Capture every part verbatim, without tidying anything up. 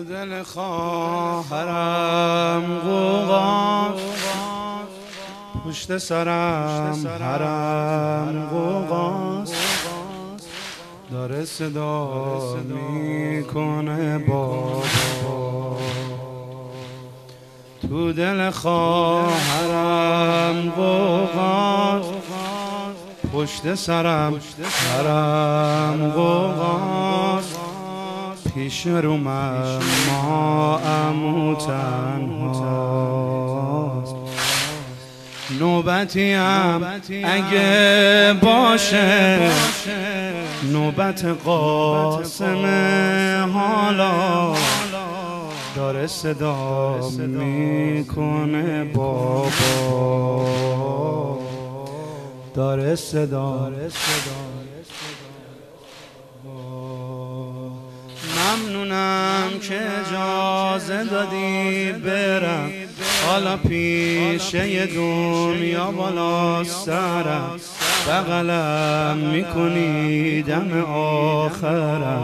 دل خواهرم غوغاست، پشت سرم حرم غوغاست، داره صدا میکنه بابا. تو دل خواهرم غوغاست، پشت سرم حرم غوغاست، پیش روم ما عمو تنهاست. نوبتیم اگه باشه نوبت قاسمه، حالا داره صدا میکنه بابا، داره صدا. ممنونم که اجازه دادی برم، حالا پیشه دنیا بالا سرم، بغلم میکنی دم آخرم.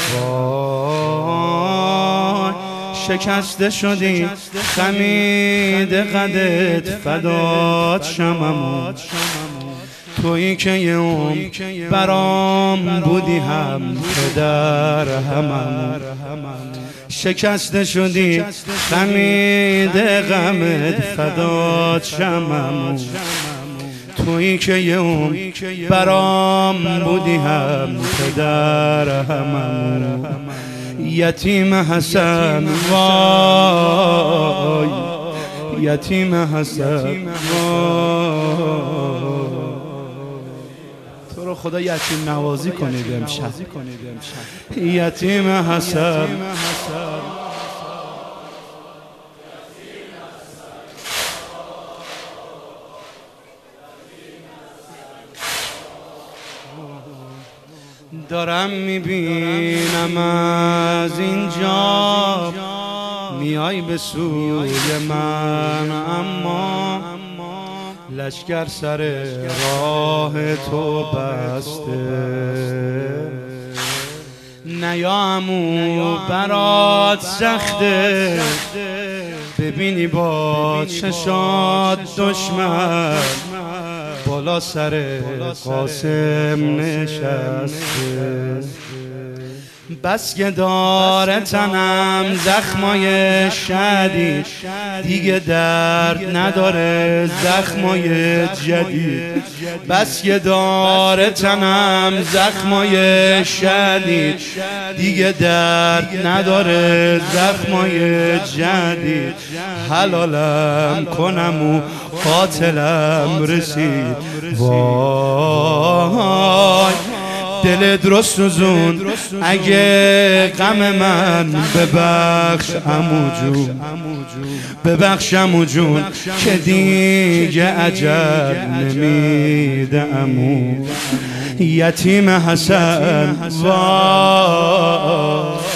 وای شکسته شدی خمیده قدت، فدات شممون تویی که یه عمر برام بودی هم پدر هممون. شکسته شدی خمیده غمت، فدات شممون تویی که یه عمر برام بودی هم پدر هممون. یتیم حسن وای، یتیم حسن وای، تو رو خدا یتیم نوازی کنید امشب. یتیم حسن دارم میبینم از اینجا میای به سوی من، اما لشکر سر راه تو بسته. نیا عمو برات سخته، ببینی با چشات دشمن بالا سر قاسم نشسته. بس که داره تنم زخمای شدید، دیگه درد نداره زخمای جدید. بس که داره تنم زخمای شدید، دیگه درد نداره زخمای جدید. حلالم کنم و قاتلم رسید. وای دل درست سوزون اگه غم من، ببخش عمو جون، ببخش عمو جون که دیگه عجب نمیده عمو. یتیم حسن وای.